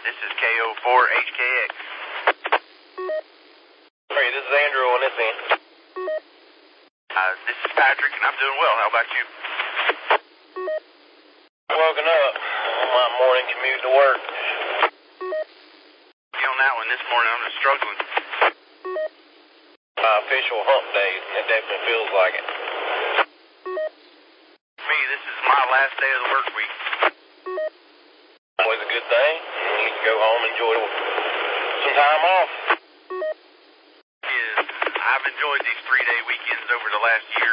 This is KO4HKX. Hey, this is Andrew on this end. This is Patrick, and I'm doing well. How about you? Woken up on my morning commute to work. On that one this morning, I'm just struggling. My official hump day, it definitely feels like it. For me, this is my last day of the work week. Always a good thing. You need to go home and enjoy some time off. I've enjoyed these 3-day weekends over the last year.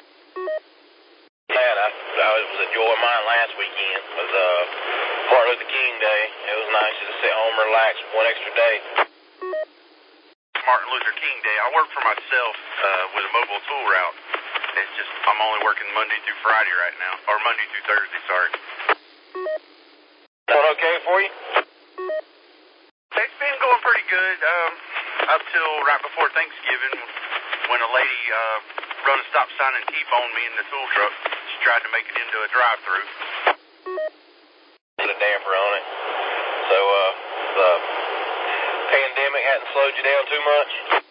Man, I was enjoying mine last weekend. It was Martin Luther King Day. It was nice to sit home and relax one extra day. Martin Luther King Day. I work for myself with a mobile tool route. It's just I'm only working Monday through Friday right now, or Monday through Thursday, sorry. Going okay for you? It's been going pretty good up till right before Thanksgiving when a lady run a stop sign and T-boned me in the tool truck. She tried to make it into a drive-through. Put a damper on it. So, the pandemic hadn't slowed you down too much?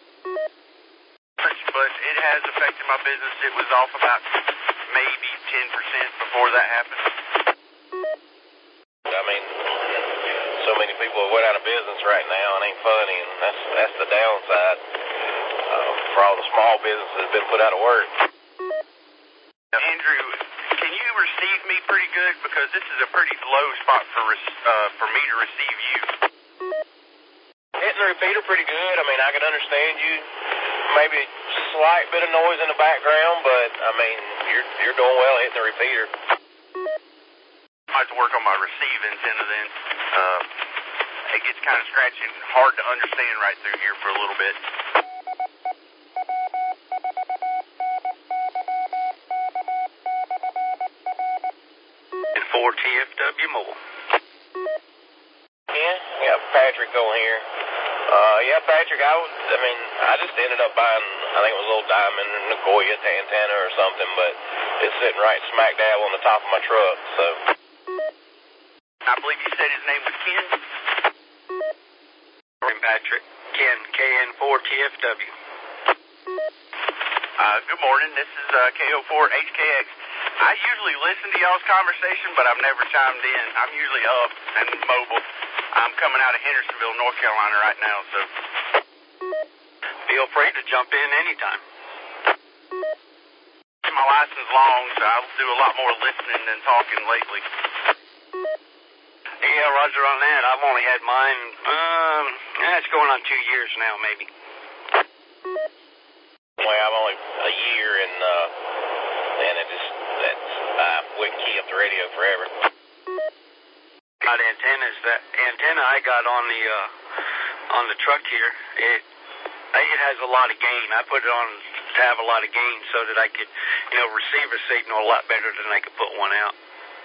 But it has affected my business. It was off about maybe 10% before that happened. I mean, so many people have went out of business right now. It ain't funny, and that's the downside for all the small businesses that have been put out of work. Andrew, can you receive me pretty good? Because this is a pretty low spot for me to receive you. Hitting the repeater pretty good. I mean, I can understand you. Maybe a slight bit of noise in the background, but I mean, you're doing well hitting the repeater. I have to work on my receive antenna then. It gets kind of scratchy and hard to understand right through here for a little bit. And 4TFW Mobile. Yeah, we got Patrick on here. Yeah, Patrick, I just ended up buying, I think it was a little Diamond Nagoya antenna or something, but it's sitting right smack dab on the top of my truck, so. I believe you said his name was Ken? I'm Patrick. Ken, KN4TFW. Good morning, this is KO4HKX. I usually listen to y'all's conversation, but I've never chimed in. I'm usually up and mobile. I'm coming out of Hendersonville, North Carolina right now, so. Feel free to jump in anytime. My license long, so I'll do a lot more listening than talking lately. Yeah, Roger on that. I've only had mine, it's going on 2 years now, maybe. Well, I'm only a year, and I wouldn't key up the radio forever. Got antennas. That antenna I got on the truck here, it has a lot of gain. I put it on to have a lot of gain so that I could, receive a signal a lot better than I could put one out.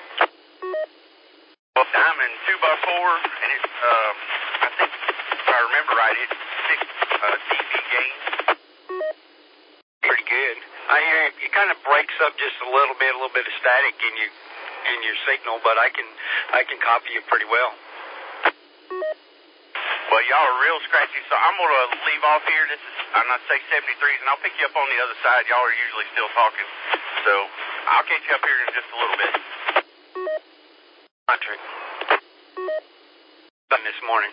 Well, Diamond 2x4, and it's I think if I remember right, it's 6 dB gain. Pretty good. I hear it kind of breaks up just a little bit of static in your signal, but I can copy you pretty well. Well, y'all are real scratchy, so I'm going to leave off here. This is, I'm not say 73s, and I'll pick you up on the other side. Y'all are usually still talking, so I'll catch you up here in just a little bit. Patrick. Done this morning.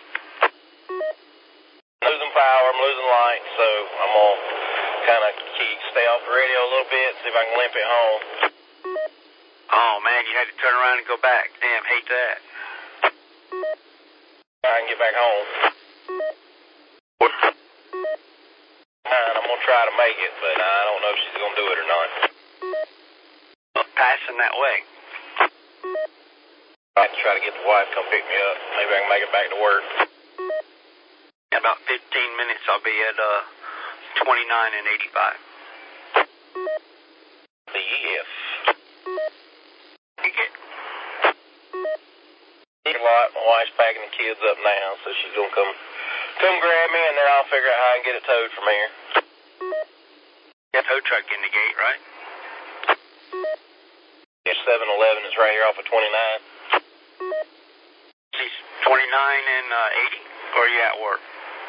Losing power, I'm losing light, so I'm going to kind of stay off the radio a little bit, see if I can limp it home. Oh, man, you had to turn around and go back. Damn, hate that. I can get back home. I'm going to try to make it, but I don't know if she's going to do it or not. Passing that way. I have to try to get the wife to come pick me up. Maybe I can make it back to work. In about 15 minutes, I'll be at 29 and 85. Yes. You get A lot. My wife's packing the kids up now, so she's going to come grab me, and then I'll figure out how I can get it towed from here. that tow truck in the gate, right? Yeah, 7-Eleven is right here off of 29. 29 and 80? Or are you at work?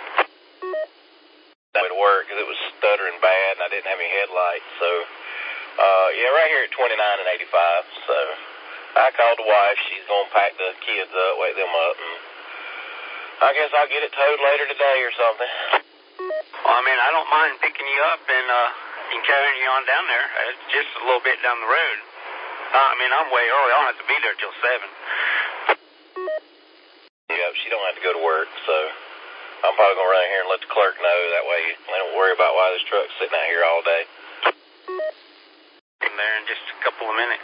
I went to work because it was stuttering bad and I didn't have any headlights. So, yeah, right here at 29 and 85. So, I called the wife. She's going to pack the kids up, wake them up, and I guess I'll get it towed later today or something. Well, I mean, I don't mind picking you up and carrying you on down there. It's just a little bit down the road. I mean, I'm way early. I don't have to be there till 7. Yeah, she don't have to go to work, so I'm probably going to run in here and let the clerk know. That way they don't worry about why this truck's sitting out here all day. In there in just a couple of minutes.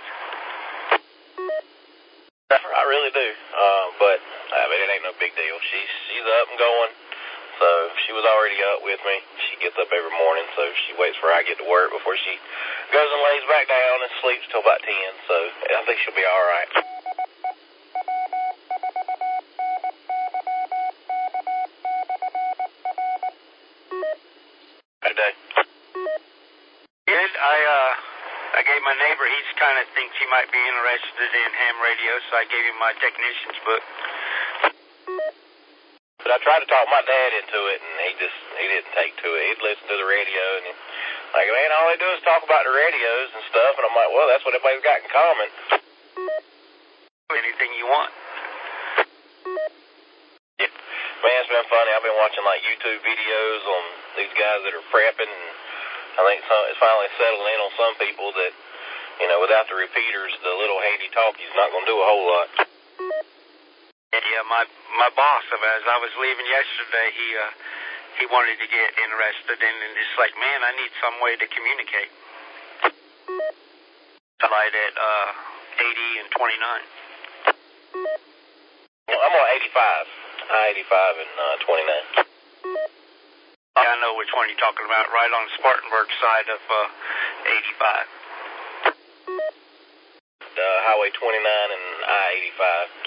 I really do, but I mean, it ain't no big deal. She's up and going, so she was already up with me. She gets up every morning, so she waits for I get to work before she goes and lays back down and sleeps till about 10, so I think she'll be all right. Good day. Good. I gave my neighbor, he's kind of thinks he might be interested in ham radio, so I gave him my technician's book. But I tried to talk my dad into it, and he didn't take to it. He'd listen to the radio, and like, man, all they do is talk about the radios and stuff, and I'm like, well, that's what everybody's got in common. Anything you want. Yeah. Man, it's been funny. I've been watching, like, YouTube videos on these guys that are prepping, and I think it's finally settled in on some people that, you know, without the repeaters, the little handy talkie's not going to do a whole lot. Yeah, my boss, as I was leaving yesterday, he wanted to get interested in, and it's like, man, I need some way to communicate. Light at 80 and 29. Well, I'm on 85. I-85 and 29. I know which one you're talking about, right on Spartanburg side of 85. Highway 29 and I-85.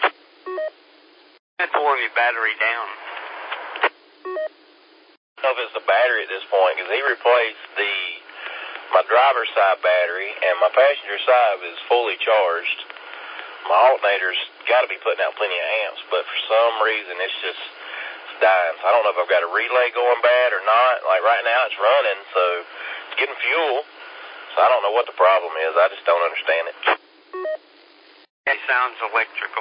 I'm pulling the battery down. I don't know if it's the battery at this point, because he replaced my driver's side battery, and my passenger side is fully charged. My alternator's got to be putting out plenty of amps, but for some reason it's dying. So I don't know if I've got a relay going bad or not. Like right now it's running, so it's getting fuel. So I don't know what the problem is. I just don't understand it. It sounds electrical.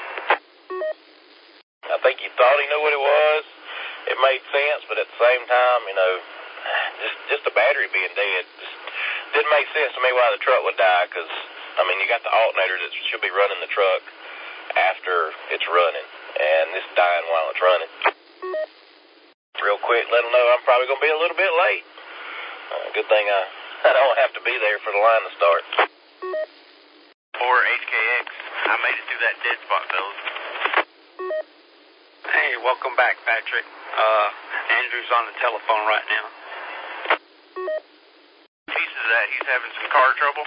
I think he thought he knew what it was. It made sense, but at the same time, you know, just the battery being dead just didn't make sense to me why the truck would die, because, I mean, you got the alternator that should be running the truck after it's running, and it's dying while it's running. Real quick, let them know I'm probably going to be a little bit late. Good thing I don't have to be there for the line to start. Or HKX. I made it through that dead spot, fellas. Hey, welcome back, Patrick. Andrew's on the telephone right now. Pieces of that, he's having some car trouble.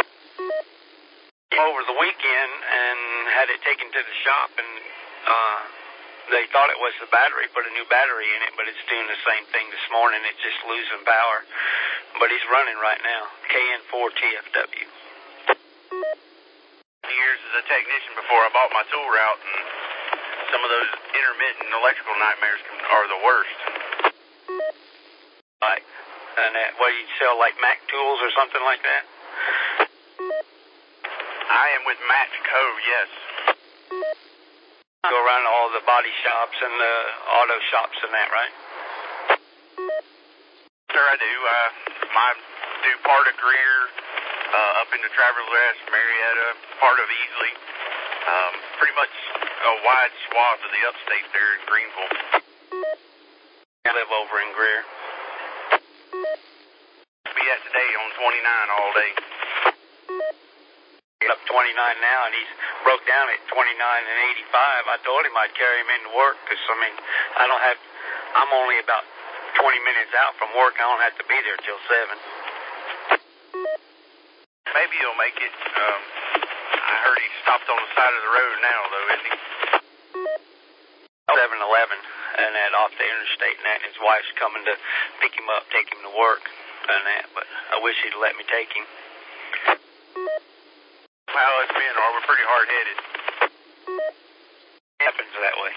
Over the weekend and had it taken to the shop, and they thought it was the battery, put a new battery in it, but it's doing the same thing this morning. It's just losing power. But he's running right now. KN4TFW. Years as a technician before I bought my tool route, and some of those intermittent electrical nightmares are the worst. Like, and what do you sell, like Mac tools or something like that? I am with Match Co., yes. Go around to all the body shops and the auto shops and that, right? Sir, I do. I do part of Greer, up into Travelers Rest, Marietta, part of Easley. Pretty much a wide swath of the upstate there in Greenville. I live over in Greer. Be at today on 29 all day. He's up 29 now, and he's broke down at 29 and 85. I told him I'd carry him into work, because, I mean, I'm only about 20 minutes out from work. I don't have to be there till 7. Maybe he'll make it. I heard he stopped on the side of the road now, though, isn't he? 7-Eleven, and that off the interstate, and that, and his wife's coming to pick him up, take him to work, and that, but I wish he'd let me take him. Well, us men are. We're pretty hard-headed. Happens that way.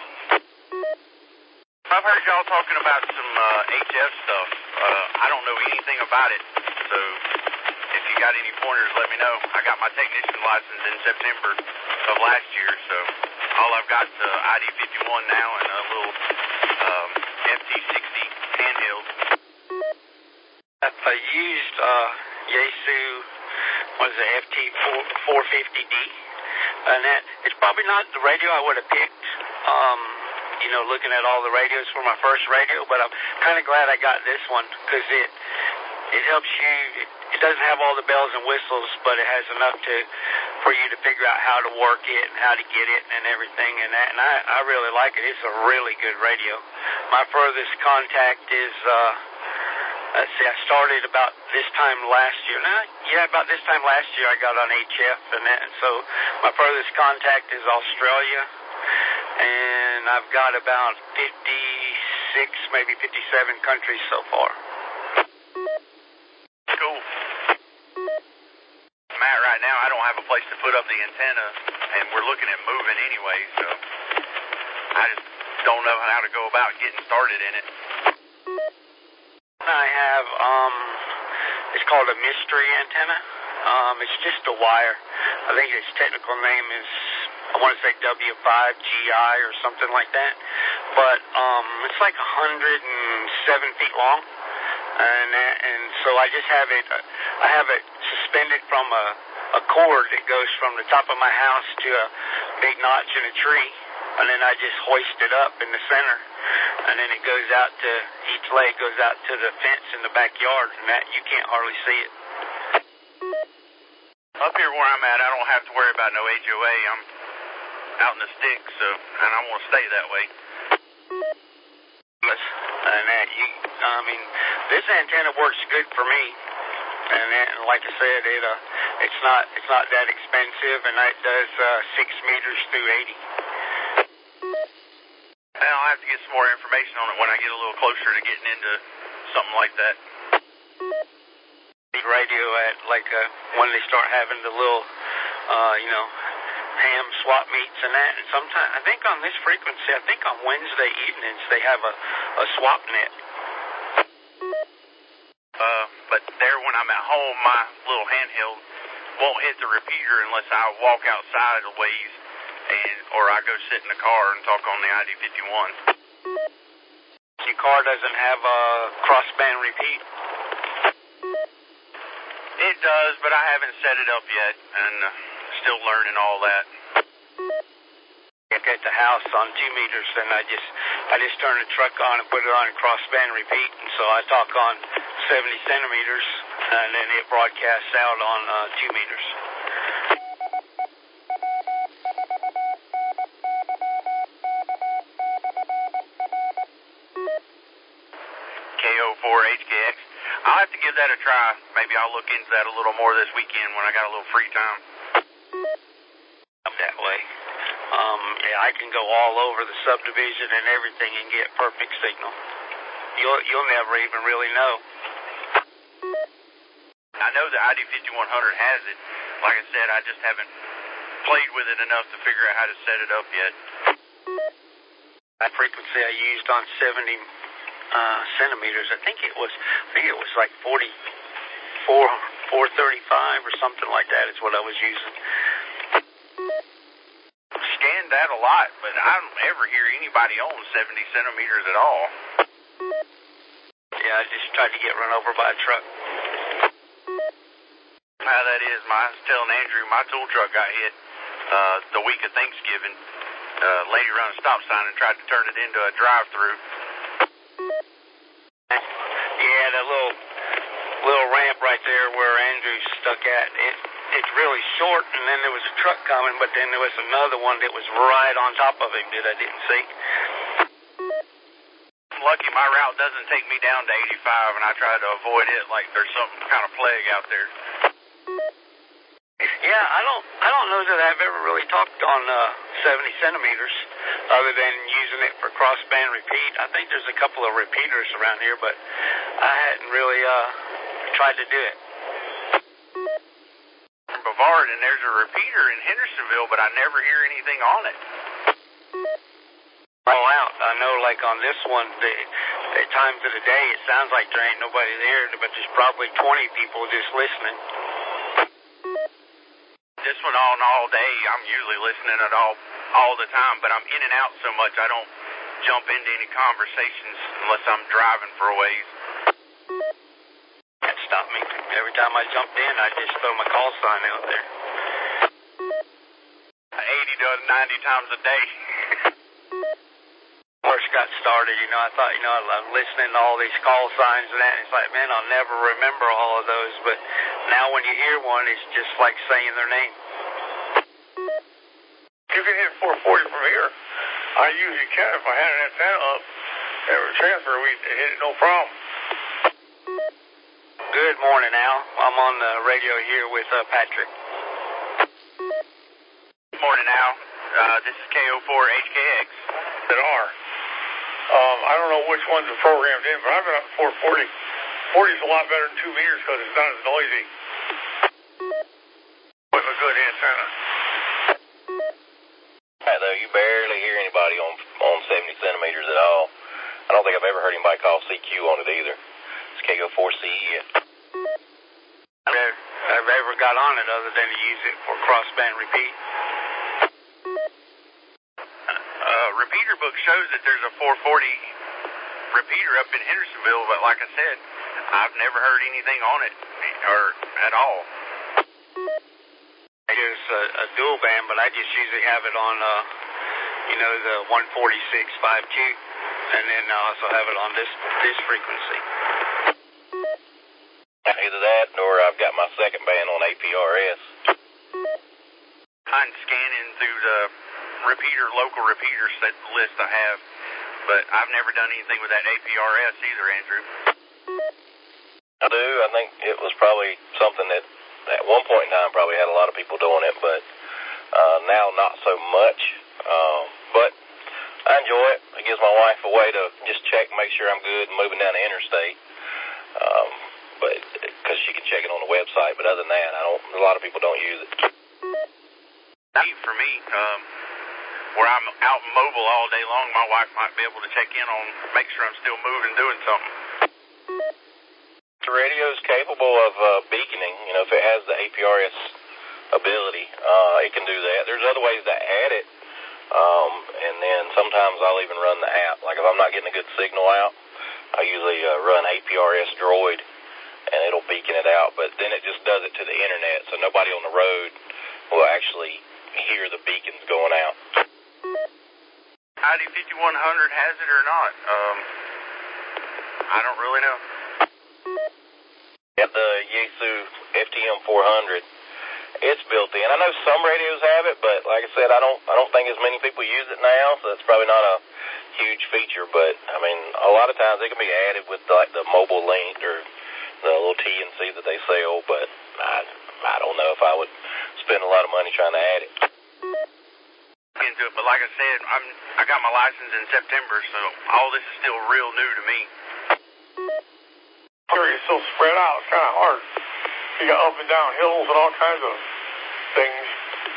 I've heard y'all talking about some HF stuff. I don't know anything about it, so if you got any pointers, let me know. I got my technician license in September of last year, so all I've got is ID51 now and a little FT60 handheld. I used Yaesu, what is it, FT450D, and that it's probably not the radio I would have picked. You know, looking at all the radios for my first radio, but I'm kind of glad I got this one because it helps you. It doesn't have all the bells and whistles, but it has enough for you to figure out how to work it and how to get it and everything. And I really like it. It's a really good radio. My furthest contact is let's see, I started about this time last year. About this time last year I got on HF, and so my furthest contact is Australia. And I've got about 56, maybe 57 countries so far. Cool. Matt, right now I don't have a place to put up the antenna, and we're looking at moving anyway, so I just don't know how to go about getting started in it. I have, it's called a mystery antenna. It's just a wire. I think its technical name is, I want to say W5GI or something like that. But it's like 107 feet long, and so I just have it. I have it suspended from a cord that goes from the top of my house to a big notch in a tree, and then I just hoist it up in the center, and then it goes out to each leg goes out to the fence in the backyard, and that you can't hardly see it. Up here where I'm at, I don't have to worry about no HOA. I'm out in the sticks, and I want to stay that way. And this antenna works good for me, and like I said, it's not that expensive, and it does 6 meters through 80. Well, I'll have to get some more information on it when I get a little closer to getting into something like that. Radio at when they start having the little, ham swap meets and that, and sometimes I think on this frequency, I think on Wednesday evenings they have a swap net. But there, when I'm at home, my little handheld won't hit the repeater unless I walk outside a ways, or I go sit in the car and talk on the ID51. Your car doesn't have a crossband repeat? It does, but I haven't set it up yet, and still learning all that. At the house on 2 meters, then I just turn the truck on and put it on crossband repeat, and so I talk on 70 centimeters, and then it broadcasts out on 2 meters. KO4HKX. I'll have to give that a try. Maybe I'll look into that a little more this weekend when I got a little free time. That way. I can go all over the subdivision and everything and get perfect signal. You'll never even really know. I know the ID5100 has it. Like I said, I just haven't played with it enough to figure out how to set it up yet. That frequency I used on 70 centimeters, I think it was like 435 or something like that is what I was using. Scanned that a lot, but I don't ever hear anybody on 70 centimeters at all. Yeah, I just tried to get run over by a truck. How that is, I was telling Andrew, my tool truck got hit the week of Thanksgiving. Lady ran a stop sign and tried to turn it into a drive-through. Yeah, that little ramp right there where Andrew's stuck at, it's really short, and then there was a truck coming, but then there was another one that was right on top of him that I didn't see. I'm lucky my route doesn't take me down to 85, and I try to avoid it like there's some kind of plague out there. Yeah, I don't know that I've ever really talked on 70 centimeters other than using it for crossband repeat. I think there's a couple of repeaters around here, but I hadn't really tried to do it. Bavard, and there's a repeater in Hendersonville, but I never hear anything on it. out. I know, like on this one, at times of the day, it sounds like there ain't nobody there, but there's probably 20 people just listening. This one on all day, I'm usually listening at all the time, but I'm in and out so much I don't jump into any conversations unless I'm driving for a ways. Can't stop me. Every time I jumped in, I just throw my call sign out there. 80 to 90 times a day. First got started, I thought, I'm listening to all these call signs and that, and it's like, man, I'll never remember all of those, but now when you hear one, it's just like saying their name. You can hit 440 from here. I usually can if I had an antenna up and transfer, we'd hit it no problem. Good morning, Al. I'm on the radio here with Patrick. Good morning, Al. This is KO4HKX. That are. I don't know which ones are programmed in, but I've been up to 440. 40 is a lot better than 2 meters because it's not as noisy. With a good antenna. Right, though, you barely hear anybody on 70 centimeters at all. I don't think I've ever heard anybody call CQ on it either. It's KO4CEF. I've ever got on it other than to use it for crossband repeat. Repeater book shows that there's a 440 repeater up in Hendersonville, but like I said, I've never heard anything on it or at all. I use a dual band, but I just usually have it on, the 146.52, and then I also have it on this frequency. Either that, or I've got my second band on APRS. I'm scanning through the local repeater set list I have, but I've never done anything with that APRS either, Andrew. I do. I think it was probably something that at one point in time probably had a lot of people doing it, but now not so much. But I enjoy it. It gives my wife a way to just check, make sure I'm good and moving down the interstate. But because she can check it on the website, but other than that, a lot of people don't use it. For me, where I'm out mobile all day long, my wife might be able to check in on, make sure I'm still moving, doing something. The radio is capable of beaconing. If it has the APRS ability, it can do that. There's other ways to add it, and then sometimes I'll even run the app. Like if I'm not getting a good signal out, I usually run APRS Droid, and it'll beacon it out. But then it just does it to the internet, so nobody on the road will actually hear the beacons going out. ID 5100 has it or not? I don't really know. Got the Yaesu FTM 400. It's built in. I know some radios have it, but like I said, I don't think as many people use it now, so it's probably not a huge feature. But I mean, a lot of times it can be added with like the mobile link or the little TNC that they sell. But I don't know if I would spend a lot of money trying to add it. Into it, but like I said, I got my license in September, so all this is still real new to me. It's so spread out, it's kind of hard. You got up and down hills and all kinds of things.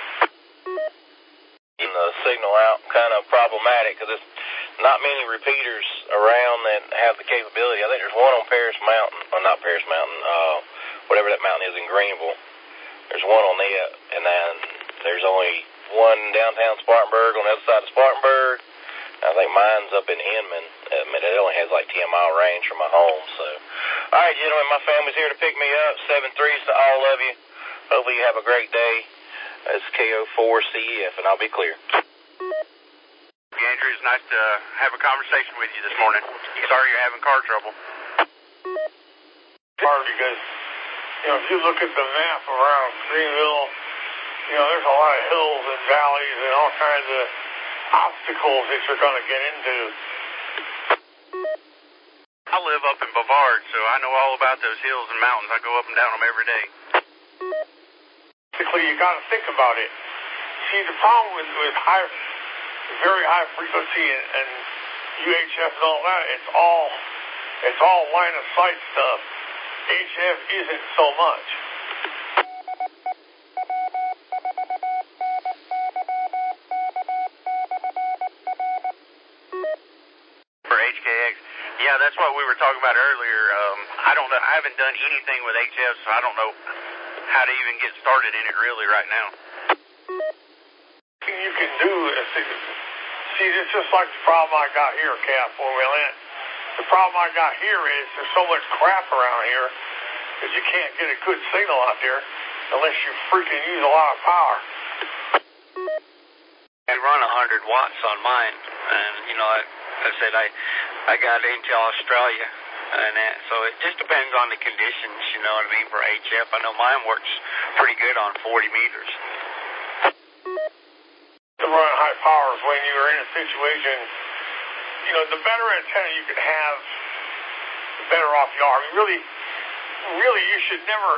Getting the signal out kind of problematic because there's not many repeaters around that have the capability. I think there's one on Paris Mountain, or not Paris Mountain, whatever that mountain is in Greenville. There's one on it, and then there's only one downtown Spartanburg on the other side of Spartanburg. I think mine's up in Inman. It only has like 10-mile range from my home. So, all right, gentlemen, my family's here to pick me up. 7-3s to all of you. Hopefully you have a great day. It's KO4CF, and I'll be clear. Andrew, it's nice to have a conversation with you this morning. Sorry you're having car trouble. Hard because, if you look at the map around Greenville, there's a lot of hills and valleys and all kinds of obstacles that you're going to get into. I live up in Bavard, so I know all about those hills and mountains. I go up and down them every day. Basically, you got to think about it. See, the problem with very high frequency and UHF and all that, it's all line of sight stuff. HF isn't so much. Yeah, that's what we were talking about earlier. I don't know. I haven't done anything with HF, so I don't know how to even get started in it really right now. You can do is, see, it's just like the problem I got here, Cap, where we land. The problem I got here is there's so much crap around here that you can't get a good signal out there unless you freaking use a lot of power. I run 100 watts on mine, and I said I got Intel Australia, and so it just depends on the conditions, you know what I mean, for HF. I know mine works pretty good on 40 meters. To run high powers when you're in a situation, the better antenna you can have, the better off you are. I mean, really, you should never,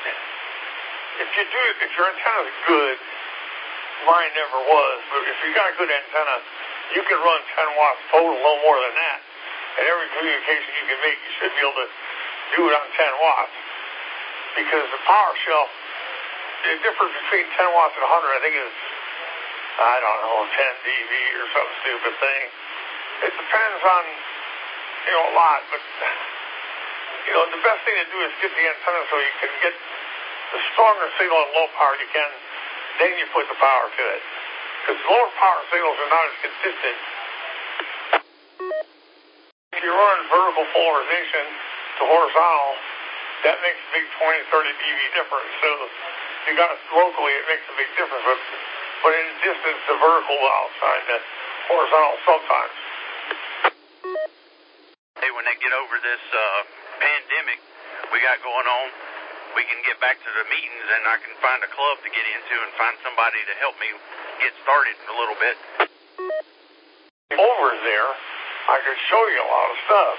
if your antenna's good, mine never was, but if you got a good antenna, you can run 10 watts total, no more than that. And every communication you can make, you should be able to do it on 10 watts. Because the power shelf, the difference between 10 watts and 100, I think is, I don't know, 10 dB or some stupid thing. It depends on, a lot, but, the best thing to do is get the antenna so you can get the stronger signal and low power you can, then you put the power to it. Because lower power signals are not as consistent. If you run vertical polarization to horizontal, that makes a big 20, 30 dB difference. So if you got it locally, it makes a big difference. But in the distance, the vertical will outshine the horizontal sometimes. Hey, when they get over this pandemic we got going on, we can get back to the meetings and I can find a club to get into and find somebody to help me get started a little bit. Over there, I could show you a lot of stuff.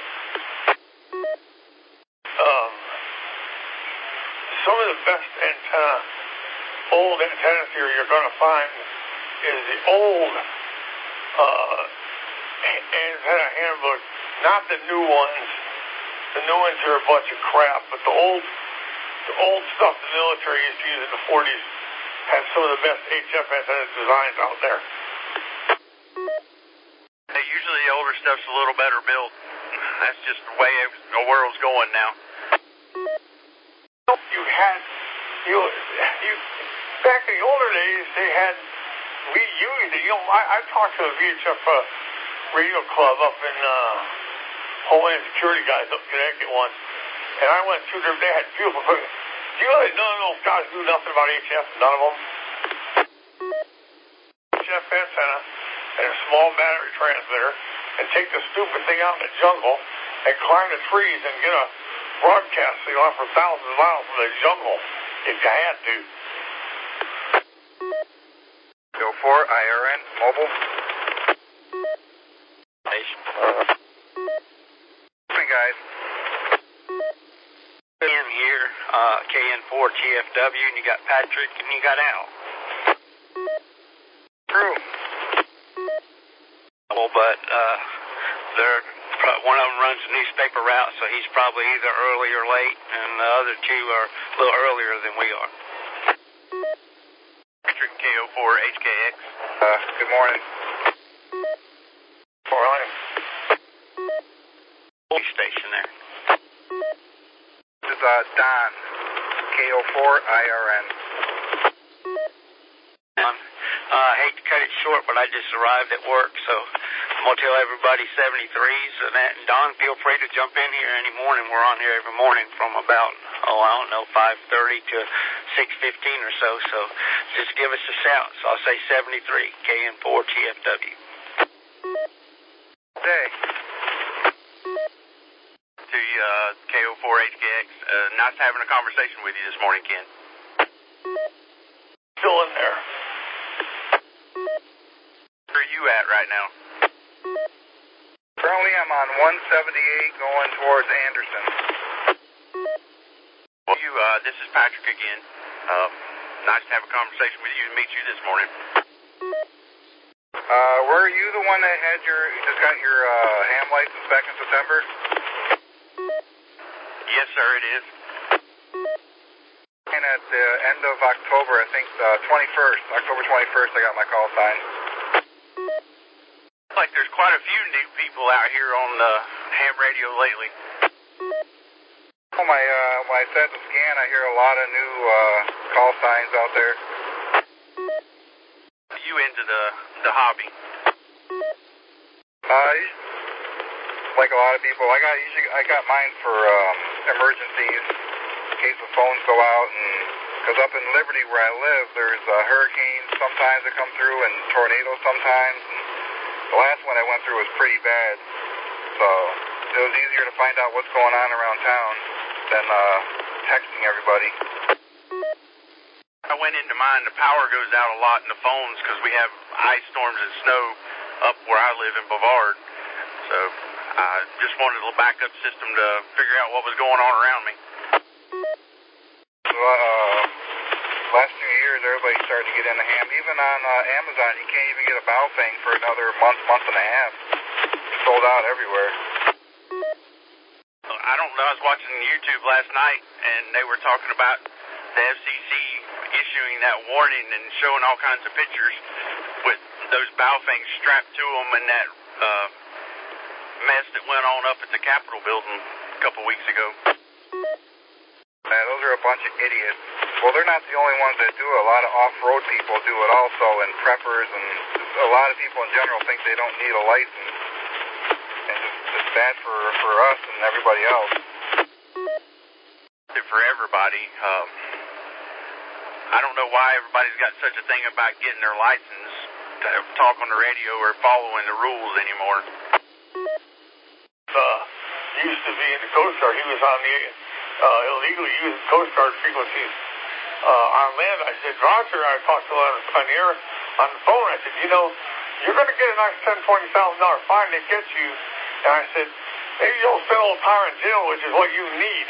Some of the best old antenna theory you're going to find is the old antenna handbook, not the new ones. The new ones are a bunch of crap, but the old stuff the military used to use in the 40s had some of the best HF antenna designs out there. Hey, usually the older stuff's a little better built. That's just the way the world's going now. Back in the older days, we used it. I talked to a VHF radio club up in Homeland Security guys up in Connecticut once, and I went through there. They had beautiful equipment. Do you know that none of those guys knew nothing about HF? None of them. HF antenna and a small battery transmitter, and take the stupid thing out in the jungle and climb the trees and get a broadcast signal for thousands of miles from the jungle if you had to. Go for IRN mobile. Morning, guys. In here, KN4 TFW, and you got Patrick, and you got Al. True. Well, but one of them runs a newspaper route, so he's probably either early or late, and the other two are a little earlier than we are. Patrick KO4 HKX. Good morning. Morning. Police station there. This is Don, KO4 IRN. I hate to cut it short, but I just arrived at work, so I'm going to tell everybody 73s and that. And Don, feel free to jump in here any morning. We're on here every morning from about, 5:30 to 6:15 or so. So just give us a shout. So I'll say 73, KN4 TFW. Day. To KO4 HKX. Nice having a conversation with you this morning, Ken. Still in there. Where are you at right now? Currently, I'm on 178 going towards Anderson. Well, this is Patrick again. Nice to have a conversation with you and meet you this morning. Were you the one that had just got your ham license back in September? Yes, sir, it is. And at the end of October, I think October 21st, I got my call sign. Like there's quite a few new people out here on ham radio lately. When I set the scan, I hear a lot of new call signs out there. You into the hobby? Like a lot of people, I got mine for emergencies in case the phones go out, and because up in Liberty where I live, there's hurricanes sometimes that come through and tornadoes sometimes. And the last one I went through was pretty bad, so it was easier to find out what's going on around town than texting everybody. I went into mine. The power goes out a lot in the phones because we have ice storms and snow up where I live in Bavard. So I just wanted a little backup system to figure out what was going on around me. Last few years, everybody started to get into ham. Even on Amazon, you can't even get a Baofeng for another month and a half. It's sold out everywhere. I don't know. I was watching YouTube last night, and they were talking about the FCC issuing that warning and showing all kinds of pictures with those Baofengs strapped to them and that mess that went on up at the Capitol building a couple weeks ago. Man, those are a bunch of idiots. Well, they're not the only ones that do it. A lot of off-road people do it also, and preppers, and a lot of people in general think they don't need a license. And it's bad for us and everybody else. For everybody. I don't know why everybody's got such a thing about getting their license to talk on the radio or following the rules anymore. Used to be in the Coast Guard. He was on the illegally using Coast Guard frequencies on land. I said, Roger, I talked to him on the air, on the phone. I said, you know, you're going to get a nice $10,000, $20,000 fine that gets you. And I said, maybe you'll spend a little time in jail, which is what you need.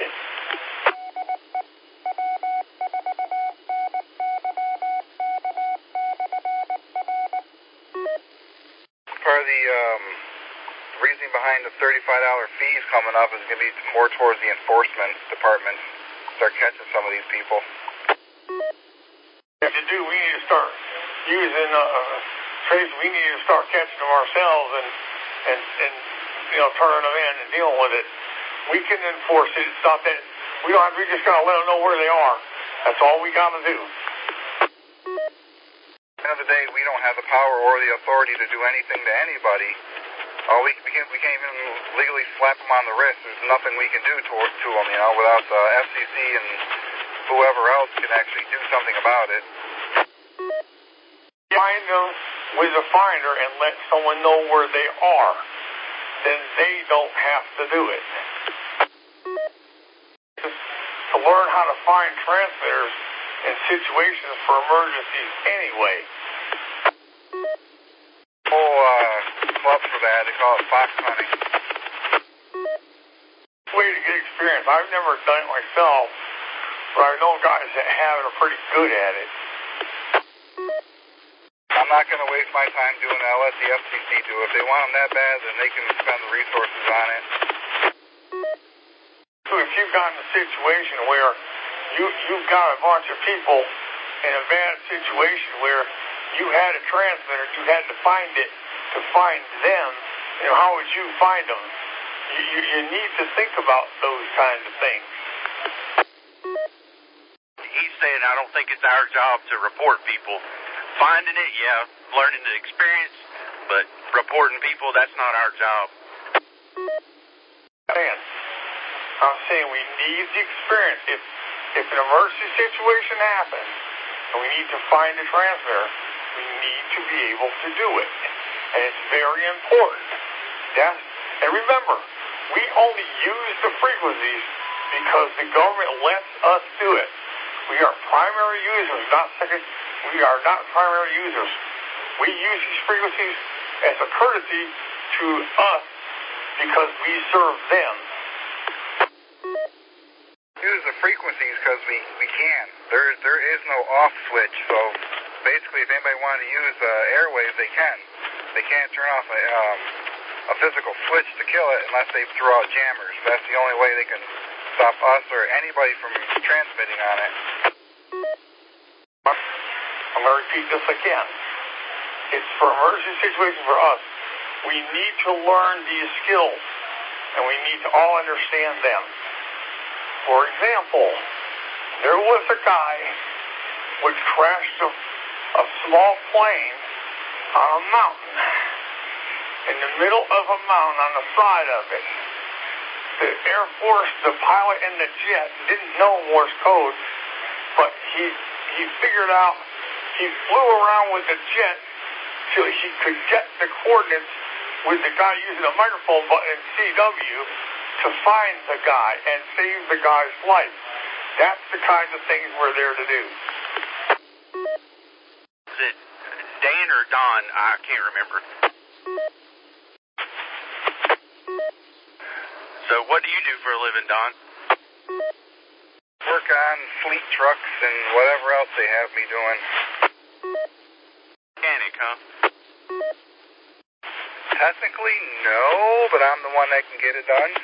Part of the reasoning behind the $35 fees coming up is going to be more towards the enforcement department. Start catching some of these people. If you do, we need to start using trace. We need to start catching them ourselves and you know, turning them in and dealing with it. We can enforce it. It's not that we don't. We just gotta let them know where they are. That's all we gotta do. At the end of the day, we don't have the power or the authority to do anything to anybody. We can't even legally slap them on the wrist. There's nothing we can do to them, you know, without the FCC and whoever else can actually do something about it. Find them with a finder and let someone know where they are. Then they don't have to do it. To learn how to find transmitters in situations for emergencies anyway. Club for that. They call it fox hunting. Way to get experience. I've never done it myself, but I know guys that have and are pretty good at it. I'm not going to waste my time doing that. I'll let the FCC do it. If they want them that bad, then they can spend the resources on it. So if you've got in a situation where you've got a bunch of people in a bad situation where you had a transmitter, you had to find it to find them, you know, how would you find them? You need to think about those kinds of things. He's saying I don't think it's our job to report people. Finding it, yeah, learning the experience, but reporting people, that's not our job. Man, I'm saying we need the experience. If an emergency situation happens and we need to find a transmitter, we need to be able to do it. And it's very important. Yes? And remember, we only use the frequencies because the government lets us do it. We are primary users, not second. We are not primary users. We use these frequencies as a courtesy to us because we serve them. Use the frequencies because we can. There is no off switch. So basically, if anybody wanted to use airwaves, they can. They can't turn off a physical switch to kill it unless they throw out jammers. That's the only way they can stop us or anybody from transmitting on it. I'm going to repeat this again. It's for emergency situations for us. we need to learn these skills, and we need to all understand them. For example, there was a guy which crashed a small plane on a mountain. In the middle of a mountain on the side of it. The Air Force, the pilot and the jet didn't know Morse code, but he figured out, he flew around with the jet till he could get the coordinates with the guy using a microphone button in CW to find the guy and save the guy's life. That's the kind of things we're there to do. Is it Dan or Don? I can't remember. So what do you do for a living, Don? Work on fleet trucks and whatever else they have me doing. Mechanic, huh? Technically, no, but I'm the one that can get it done.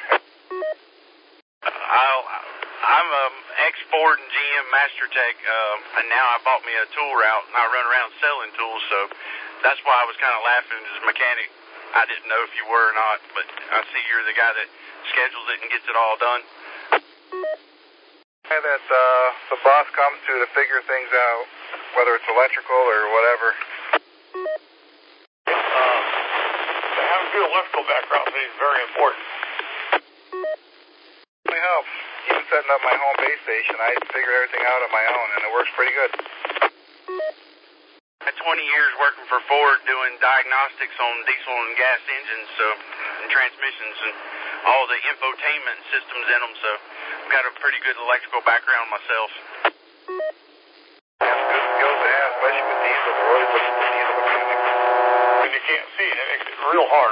I'm ex-Ford and GM Master Tech, and now I bought me a tool route, and I run around selling tools, so that's why I was kind of laughing as a mechanic. I didn't know if you were or not, but I see you're the guy that schedules it and gets it all done. Yeah, that the boss comes to figure things out, whether it's electrical or whatever. To have a good electrical background is very important. It helps. Even setting up my home base station, I figured everything out on my own, and it works pretty good. I had 20 years working for Ford doing diagnostics on diesel and gas engines and transmissions and all the infotainment systems in them, so I've got a pretty good electrical background myself. That's good skills to have, especially with diesel. They're always looking for diesel mechanics. When you can't see it, it makes it real hard.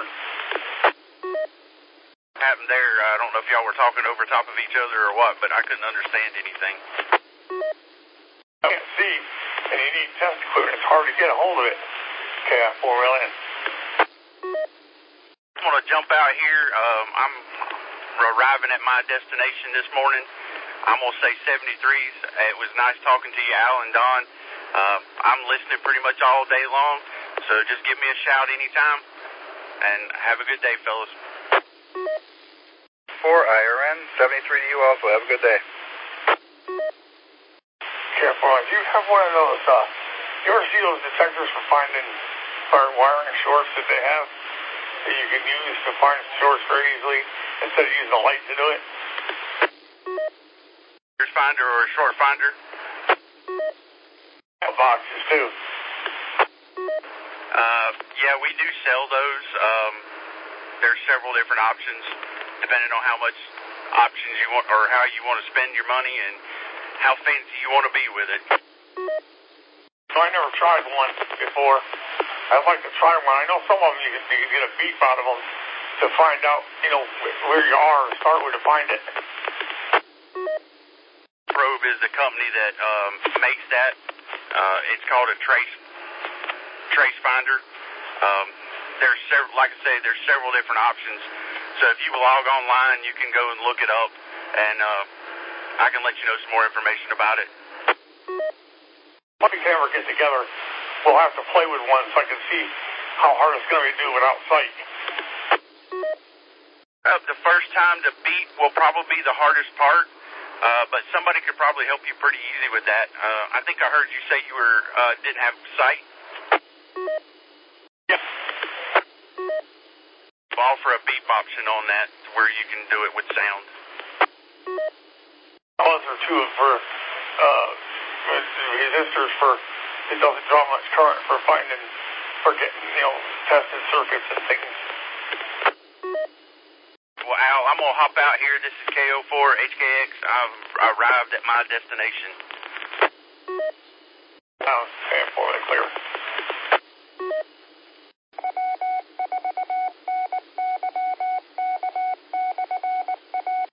Happened there, I don't know if y'all were talking over top of each other or what, but I couldn't understand anything. You can't see, and you need test equipment. It's hard to get a hold of it. Okay, I'm 4 million. I'm going to jump out here. I'm arriving at my destination this morning. I'm going to say 73s. It was nice talking to you, Al and Don. I'm listening pretty much all day long, so just give me a shout anytime, and have a good day, fellas. 4 IRN, 73 to you also. Have a good day. Careful. If you have one of those, you ever see those detectors for finding wiring shorts that they have that you can use to find shorts very easily instead of using a light to do it? Short finder or a short finder? Boxes too. Yeah, we do sell those. There's several different options depending on how much options you want or how you want to spend your money and how fancy you want to be with it. I never tried one before. I'd like to try one. I know some of them you can get a beep out of them to find out, where you are and start where to find it. Probe is the company that makes that. It's called a trace finder. There's several, like I say, there's several different options. So if you log online, you can go and look it up, and I can let you know some more information about it. Once we ever get together, we'll have to play with one so I can see how hard it's going to be to do without sight. The first time to beat will probably be the hardest part, but somebody could probably help you pretty easy with that. I think I heard you say you didn't have sight. Yep. We'll offer a beep option on that where you can do it with sound. Ones are two for resistors for it doesn't draw much current for getting tested circuits and things. Well, Al, I'm gonna hop out here. This is KO4HKX. I've arrived at my destination. Okay.